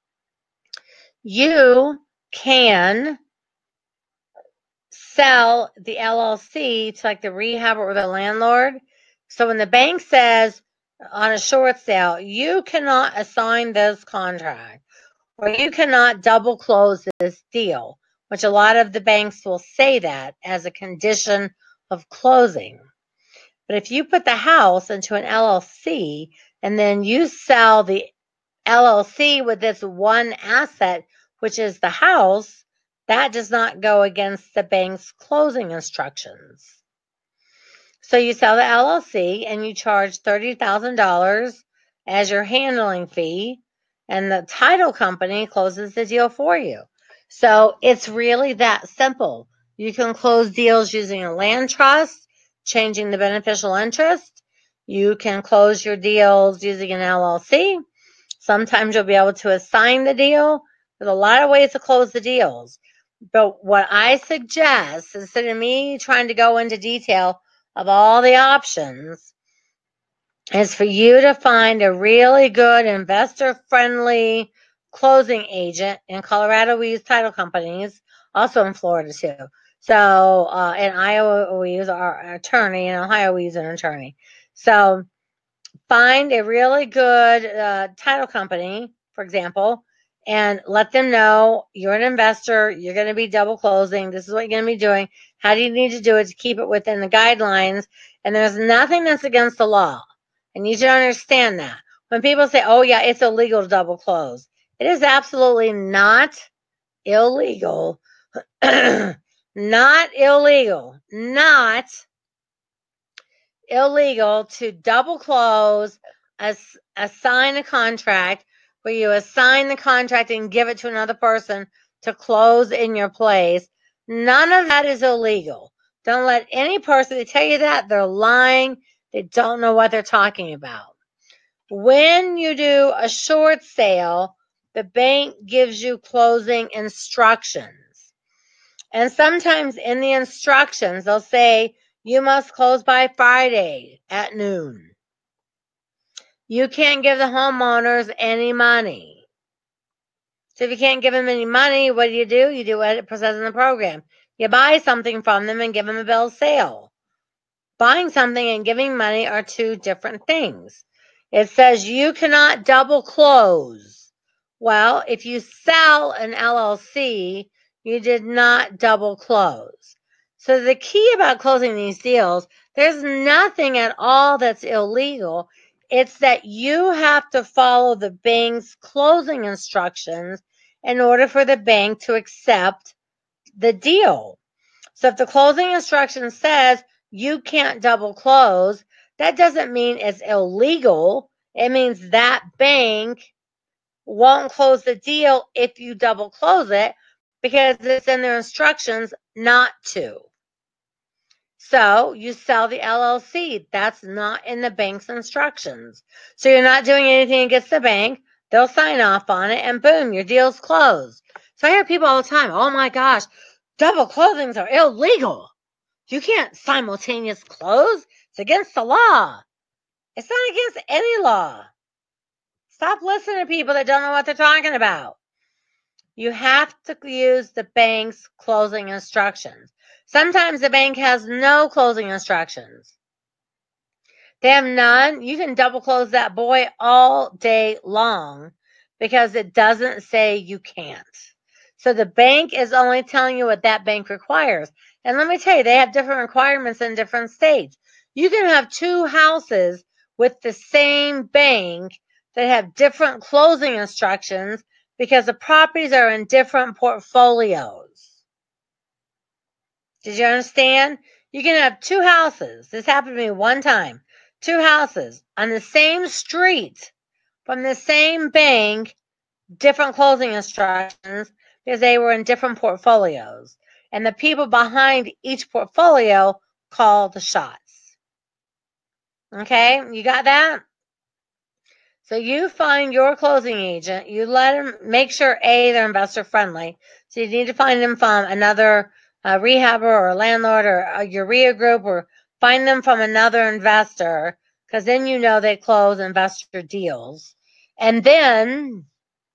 you can sell the L L C to like the rehab or the landlord. So when the bank says on a short sale, you cannot assign this contract, or you cannot double close this deal, which a lot of the banks will say that as a condition of closing. But if you put the house into an L L C and then you sell the L L C with this one asset, which is the house, that does not go against the bank's closing instructions. So you sell the L L C and you charge thirty thousand dollars as your handling fee. and the title company closes the deal for you. So it's really that simple. You can close deals using a land trust, changing the beneficial interest. You can close your deals using an L L C. Sometimes you'll be able to assign the deal. There's a lot of ways to close the deals. But what I suggest, instead of me trying to go into detail of all the options, is for you to find a really good investor-friendly closing agent. In Colorado, we use title companies, also in Florida too. So uh, in Iowa, we use our attorney. In Ohio, we use an attorney. So find a really good uh, title company, for example, and let them know you're an investor. You're going to be double closing. This is what you're going to be doing. How do you need to do it to keep it within the guidelines? And there's nothing that's against the law. I need you to understand that. When people say, oh, yeah, it's illegal to double close, it is absolutely not illegal. Not illegal. Not illegal to double close, as, assign a contract where you assign the contract and give it to another person to close in your place. None of that is illegal. Don't let any person tell you that. They're lying. They don't know what they're talking about. When you do a short sale, the bank gives you closing instructions. And sometimes in the instructions, they'll say, you must close by Friday at noon. You can't give the homeowners any money. So if you can't give them any money, what do you do? You do what it says in the program. You buy something from them and give them a bill of sale. Buying something and giving money are two different things. It says you cannot double close. Well, if you sell an L L C, you did not double close. So the key about closing these deals, there's nothing at all that's illegal. It's that you have to follow the bank's closing instructions in order for the bank to accept the deal. So if the closing instruction says you can't double close, that doesn't mean it's illegal. It means that bank won't close the deal if you double close it because it's in their instructions not to. So you sell the L L C. That's not in the bank's instructions. So you're not doing anything against the bank. They'll sign off on it and boom, your deal's closed. So I hear people all the time, oh my gosh, double closings are illegal. You can't simultaneous close. It's against the law. It's not against any law. Stop listening to people that don't know what they're talking about. You have to use the bank's closing instructions. Sometimes the bank has no closing instructions. They have none. You can double close that boy all day long because it doesn't say you can't. So the bank is only telling you what that bank requires. And let me tell you, they have different requirements in different states. You can have two houses with the same bank that have different closing instructions because the properties are in different portfolios. Did you understand? You can have two houses. This happened to me one time. Two houses on the same street from the same bank, different closing instructions because they were in different portfolios. And the people behind each portfolio call the shots. Okay, you got that? So you find your closing agent. You let them make sure, A, they're investor friendly. So you need to find them from another uh, rehabber or a landlord or a urea group, or find them from another investor, because then you know they close investor deals. And then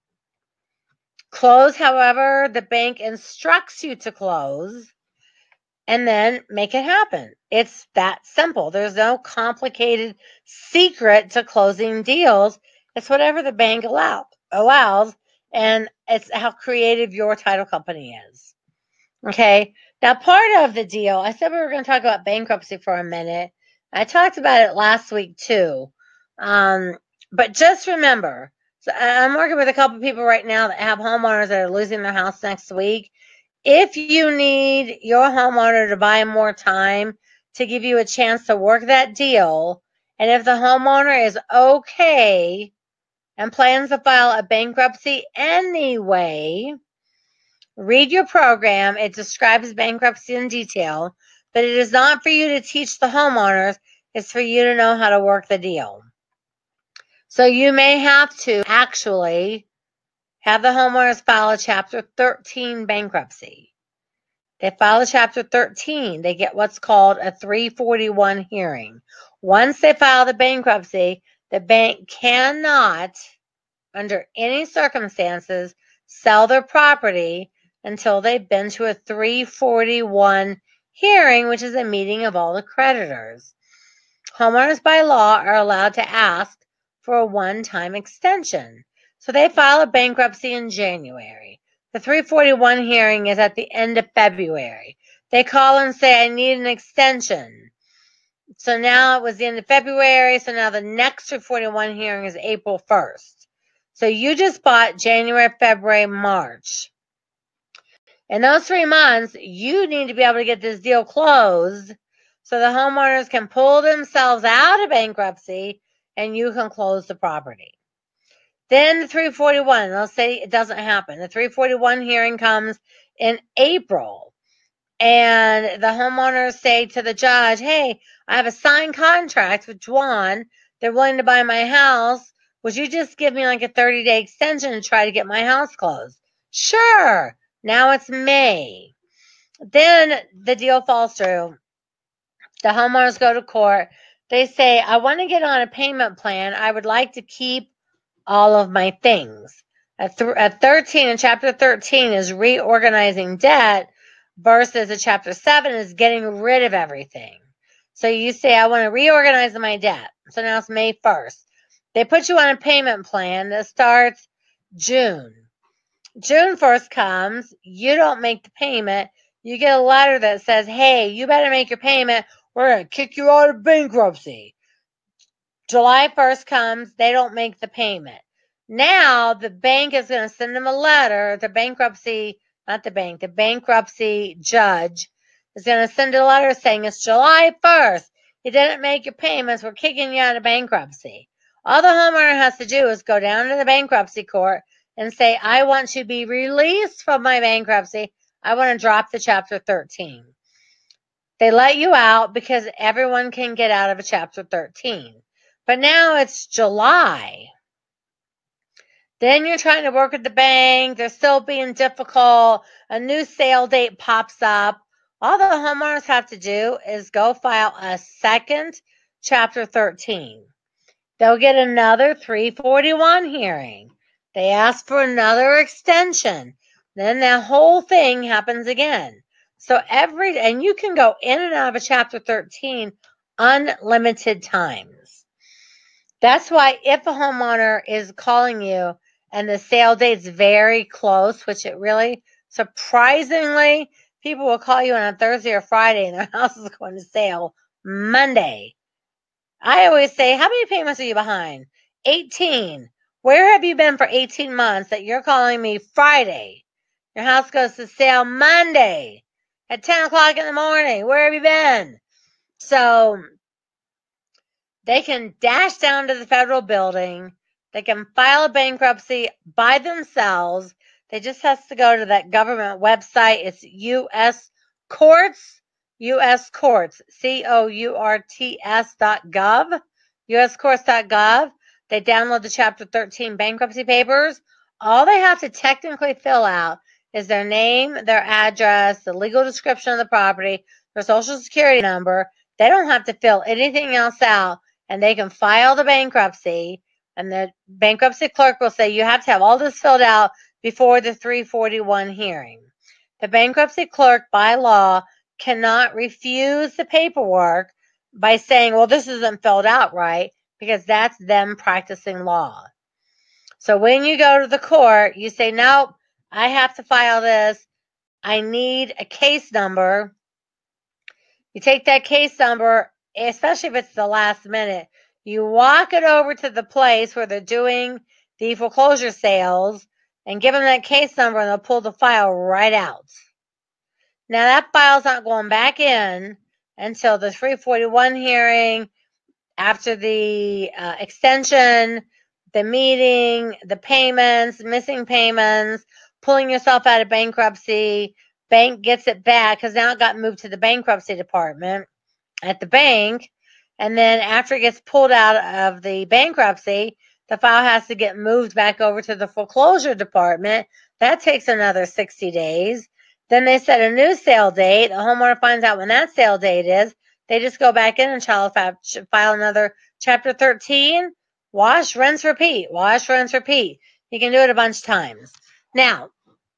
close however the bank instructs you to close, and then make it happen. It's that simple. There's no complicated secret to closing deals. It's whatever the bank allow, allows, and it's how creative your title company is. Okay? Now, part of the deal, I said we were going to talk about bankruptcy for a minute. I talked about it last week too. Um, but just remember, so I'm working with a couple people right now that have homeowners that are losing their house next week. If you need your homeowner to buy more time to give you a chance to work that deal, and if the homeowner is okay and plans to file a bankruptcy anyway, read your program. It describes bankruptcy in detail, but it is not for you to teach the homeowners. It's for you to know how to work the deal. So you may have to actually have the homeowners file a Chapter thirteen bankruptcy. They file a Chapter thirteen. They get what's called a three forty-one hearing. Once they file the bankruptcy, the bank cannot, under any circumstances, sell their property until they've been to a three forty-one hearing, which is a meeting of all the creditors. Homeowners by law are allowed to ask for a one-time extension. So they file a bankruptcy in January. The three forty-one hearing is at the end of February. They call and say, I need an extension. So now it was the end of February, so now the next three forty-one hearing is April first. So you just bought January, February, March. In those three months, you need to be able to get this deal closed so the homeowners can pull themselves out of bankruptcy and you can close the property. Then the three forty-one, let's say it doesn't happen. The three forty-one hearing comes in April. And the homeowners say to the judge, hey, I have a signed contract with Juan. They're willing to buy my house. Would you just give me like a thirty-day extension to try to get my house closed? Sure. Now it's May. Then the deal falls through. The homeowners go to court. They say, I want to get on a payment plan. I would like to keep all of my things. At, th- at thirteen, in Chapter thirteen is reorganizing debt, versus a Chapter seven is getting rid of everything. So you say, I want to reorganize my debt. So now it's May first. They put you on a payment plan that starts June. June first comes, you don't make the payment. You get a letter that says, hey, you better make your payment. We're going to kick you out of bankruptcy. July first comes, they don't make the payment. Now the bank is going to send them a letter, the bankruptcy, not the bank, the bankruptcy judge is going to send a letter saying it's July first. You didn't make your payments. We're kicking you out of bankruptcy. All the homeowner has to do is go down to the bankruptcy court and say, I want to be released from my bankruptcy. I want to drop the Chapter thirteen. They let you out because everyone can get out of a Chapter thirteen. But now it's July. Then you're trying to work at the bank. They're still being difficult. A new sale date pops up. All the homeowners have to do is go file a second Chapter thirteen. They'll get another three forty-one hearing. They ask for another extension. Then that whole thing happens again. So every, and you can go in and out of a Chapter thirteen unlimited times. That's why if a homeowner is calling you and the sale date's very close, which it really, surprisingly, people will call you on a Thursday or Friday and their house is going to sale Monday. I always say, how many payments are you behind? eighteen. Where have you been for eighteen months that you're calling me Friday? Your house goes to sale Monday at ten o'clock in the morning. Where have you been? So they can dash down to the federal building. They can file a bankruptcy by themselves. They just has to go to that government website. It's U S Courts, U S Courts, C O U R T S dot gov, U S courts dot gov. They download the Chapter thirteen bankruptcy papers. All they have to technically fill out is their name, their address, the legal description of the property, their social security number. They don't have to fill anything else out, and they can file the bankruptcy, and the bankruptcy clerk will say, you have to have all this filled out before the three forty-one hearing. The bankruptcy clerk, by law, cannot refuse the paperwork by saying, well, this isn't filled out right, because that's them practicing law. So when you go to the court, you say, nope, I have to file this. I need a case number. You take that case number, especially if it's the last minute, you walk it over to the place where they're doing the foreclosure sales and give them that case number, and they'll pull the file right out. Now that file's not going back in until the three forty-one hearing, after the uh, extension, the meeting, the payments, missing payments, pulling yourself out of bankruptcy. Bank gets it back because now it got moved to the bankruptcy department at the bank. And then after it gets pulled out of the bankruptcy, the file has to get moved back over to the foreclosure department. That takes another sixty days. Then they set a new sale date. The homeowner finds out when that sale date is. They just go back in and file another Chapter thirteen. Wash, rinse, repeat. Wash, rinse, repeat. You can do it a bunch of times. Now,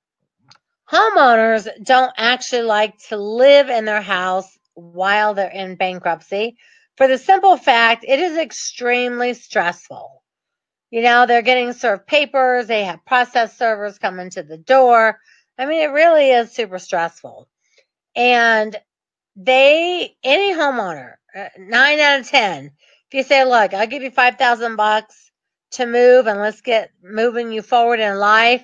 homeowners don't actually like to live in their house while they're in bankruptcy for the simple fact it is extremely stressful. You know, they're getting served papers. They have process servers coming to the door. I mean, it really is super stressful. And they, any homeowner, uh, nine out of ten, if you say, look, I'll give you five thousand bucks to move and let's get moving you forward in life,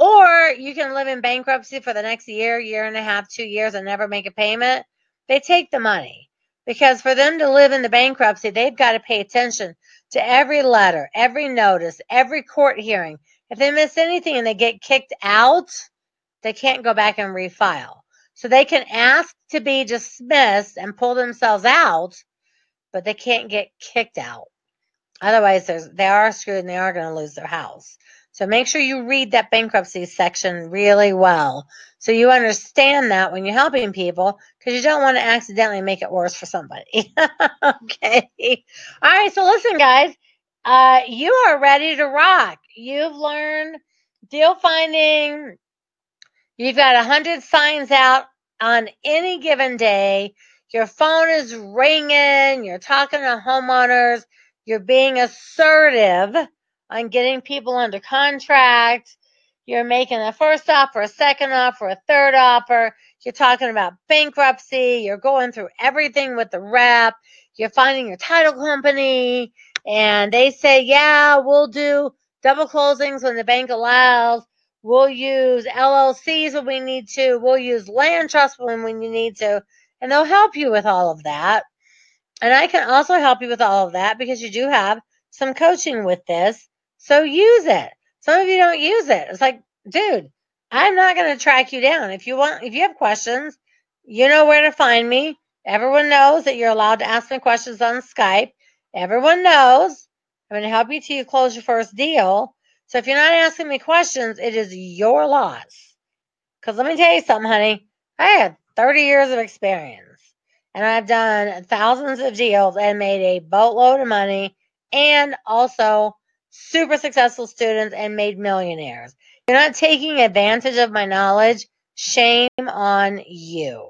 or you can live in bankruptcy for the next year, year and a half, two years and never make a payment, they take the money. Because for them to live in the bankruptcy, they've got to pay attention to every letter, every notice, every court hearing. If they miss anything and they get kicked out, they can't go back and refile. So they can ask to be dismissed and pull themselves out, but they can't get kicked out. Otherwise, there's, they are screwed and they are going to lose their house. So make sure you read that bankruptcy section really well so you understand that when you're helping people, because you don't want to accidentally make it worse for somebody. Okay. All right. So listen, guys, uh, you are ready to rock. You've learned deal finding. You've got a hundred signs out on any given day. Your phone is ringing. You're talking to homeowners. You're being assertive on getting people under contract. You're making a first offer, a second offer, a third offer. You're talking about bankruptcy. You're going through everything with the rep. You're finding your title company. And they say, yeah, we'll do double closings when the bank allows. We'll use L L Cs when we need to. We'll use land trust when we need to. And they'll help you with all of that. And I can also help you with all of that because you do have some coaching with this. So use it. Some of you don't use it. It's like, dude, I'm not going to track you down. If you want, if you have questions, you know where to find me. Everyone knows that you're allowed to ask me questions on Skype. Everyone knows I'm going to help you till you close your first deal. So if you're not asking me questions, it is your loss. Because let me tell you something, honey. I have thirty years of experience. And I've done thousands of deals and made a boatload of money and also super successful students and made millionaires. If you're not taking advantage of my knowledge, shame on you.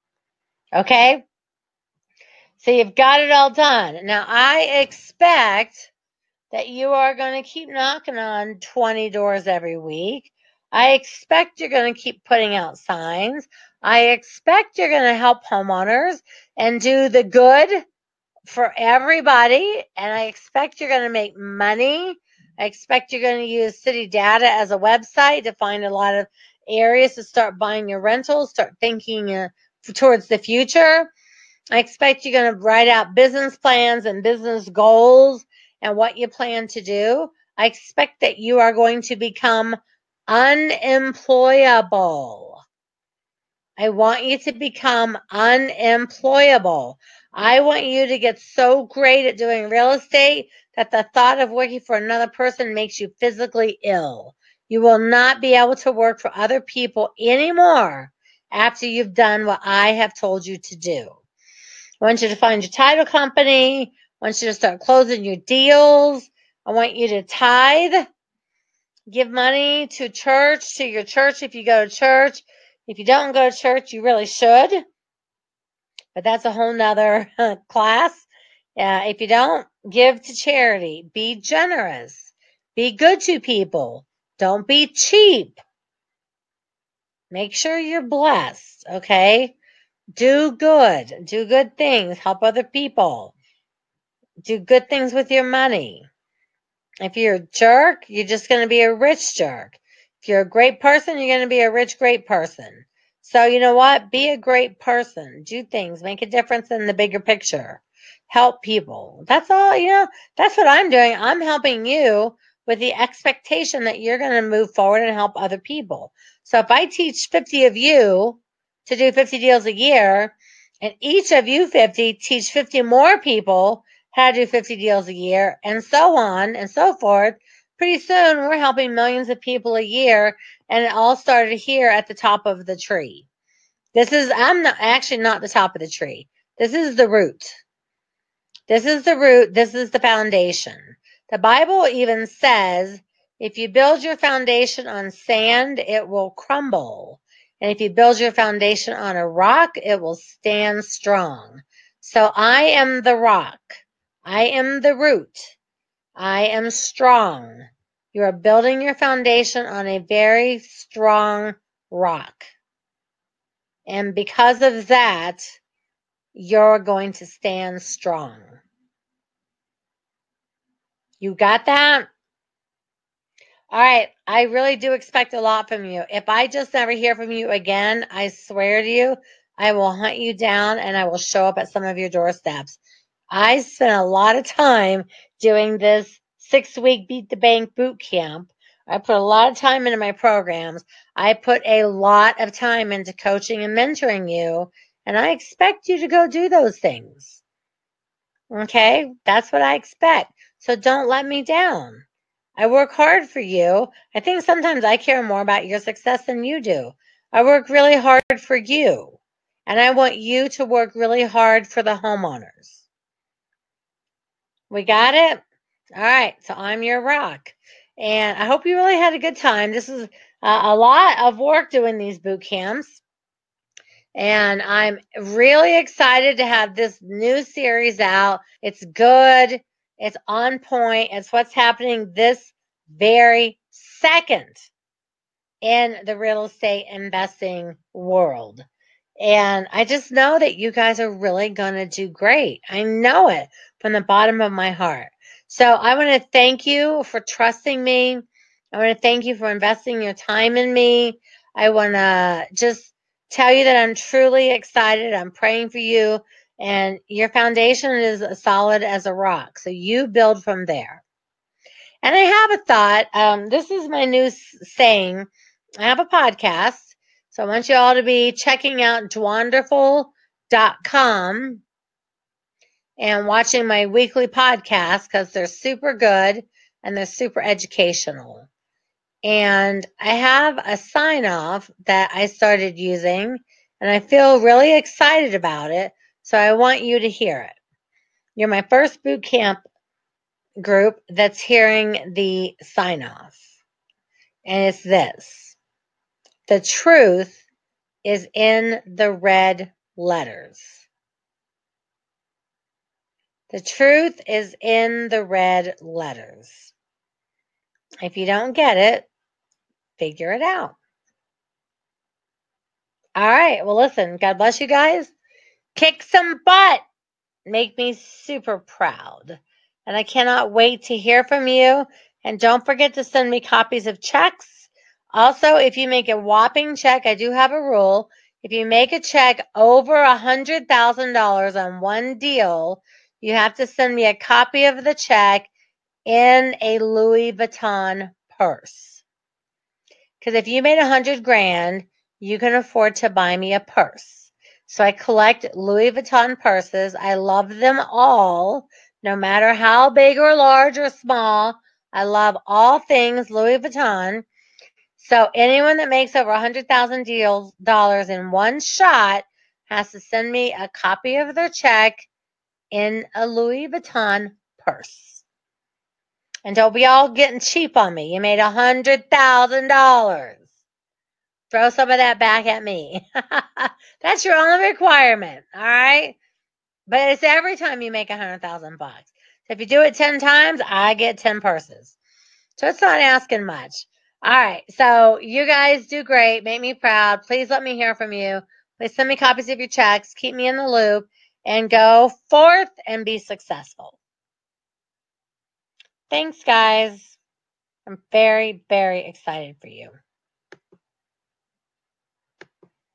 Okay? So you've got it all done. Now, I expect that you are going to keep knocking on twenty doors every week. I expect you're going to keep putting out signs. I expect you're going to help homeowners and do the good for everybody. And I expect you're going to make money. I expect you're going to use city data as a website to find a lot of areas to start buying your rentals, start thinking uh, towards the future. I expect you're going to write out business plans and business goals and what you plan to do. I expect that you are going to become unemployable. I want you to become unemployable. I want you to get so great at doing real estate that the thought of working for another person makes you physically ill. You will not be able to work for other people anymore after you've done what I have told you to do. I want you to find your title company. I want you to start closing your deals. I want you to tithe. Give money to church, to your church if you go to church. If you don't go to church, you really should. But that's a whole nother class. Uh, if you don't, give to charity. Be generous. Be good to people. Don't be cheap. Make sure you're blessed, okay? Do good. Do good things. Help other people. Do good things with your money. If you're a jerk, you're just going to be a rich jerk. If you're a great person, you're going to be a rich, great person. So you know what? Be a great person. Do things. Make a difference in the bigger picture. help people. That's all, you know, that's what I'm doing. I'm helping you with the expectation that you're going to move forward and help other people. So if I teach fifty of you to do fifty deals a year, and each of you fifty teach fifty more people how to do fifty deals a year, and so on and so forth, pretty soon we're helping millions of people a year, and it all started here at the top of the tree. This is, I'm not actually not the top of the tree. This is the root. This is the root. This is the foundation. The Bible even says, if you build your foundation on sand, it will crumble. And if you build your foundation on a rock, it will stand strong. So I am the rock. I am the root. I am strong. You are building your foundation on a very strong rock. And because of that, you're going to stand strong. You got that? All right. I really do expect a lot from you. If I just never hear from you again, I swear to you, I will hunt you down and I will show up at some of your doorsteps. I spent a lot of time doing this six-week Beat the Bank boot camp. I put a lot of time into my programs. I put a lot of time into coaching and mentoring you, and I expect you to go do those things. Okay? That's what I expect. So don't let me down. I work hard for you. I think sometimes I care more about your success than you do. I work really hard for you. And I want you to work really hard for the homeowners. We got it? All right. So I'm your rock. And I hope you really had a good time. This is uh, a lot of work doing these boot camps. And I'm really excited to have this new series out. It's good. It's on point. It's what's happening this very second in the real estate investing world. And I just know that you guys are really going to do great. I know it from the bottom of my heart. So I want to thank you for trusting me. I want to thank you for investing your time in me. I want to just tell you that I'm truly excited. I'm praying for you. And your foundation is as solid as a rock. So you build from there. And I have a thought. Um, this is my new saying. I have a podcast. So I want you all to be checking out dwanderful dot com and watching my weekly podcast because they're super good and they're super educational. And I have a sign off that I started using and I feel really excited about it. So I want you to hear it. You're my first boot camp group that's hearing the sign off. And it's this: the truth is in the red letters. The truth is in the red letters. If you don't get it, figure it out. All right. Well, listen, God bless you guys. Kick some butt. Make me super proud. And I cannot wait to hear from you. And don't forget to send me copies of checks. Also, if you make a whopping check, I do have a rule. If you make a check over one hundred thousand dollars on one deal, you have to send me a copy of the check in a Louis Vuitton purse. Because if you made a hundred grand, you can afford to buy me a purse. So I collect Louis Vuitton purses. I love them all, no matter how big or large or small. I love all things Louis Vuitton. So anyone that makes over one hundred thousand dollars in one shot has to send me a copy of their check in a Louis Vuitton purse. And don't be all getting cheap on me. You made one hundred thousand dollars. Throw some of that back at me. That's your only requirement, all right? But it's every time you make a hundred thousand bucks. So if you do it ten times, I get ten purses. So it's not asking much. All right. So you guys do great. Make me proud. Please let me hear from you. Please send me copies of your checks. Keep me in the loop and go forth and be successful. Thanks, guys. I'm very, very excited for you.